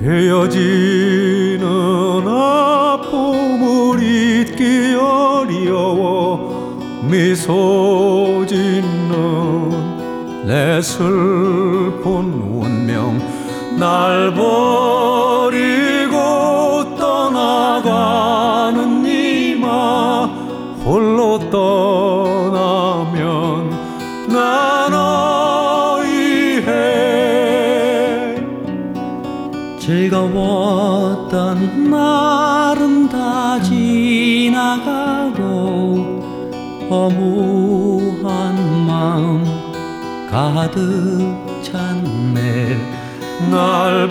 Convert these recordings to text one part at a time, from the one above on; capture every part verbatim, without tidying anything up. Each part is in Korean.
헤어지는 아픔을 잊기 어려워 미소 짓는 내 슬픈 운명 날 버리고 떠나가는 이마 홀로 떠나면 난 어이해 즐거웠던 날은 다 지나가고 허무한 마음 가득 찼네 날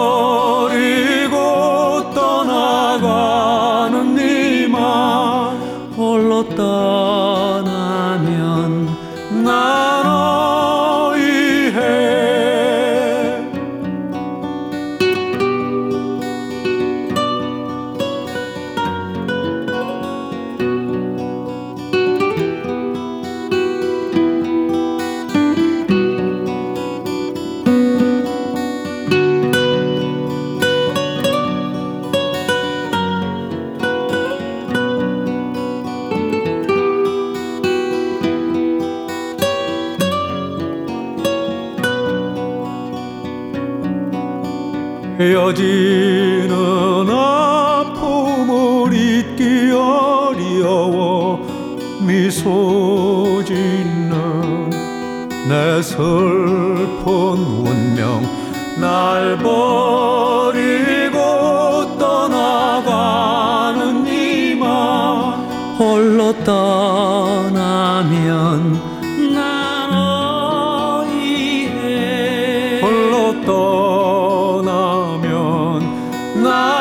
버리고 떠나가는 이마 홀로 떠나면 난 어이해 헤어지는 아픔을 잊기 어려워 미소 짓는 내 슬픈 운명 날 버리고 떠나가는 이마 홀로 떠나면 난 어이해 홀로 떠나면 나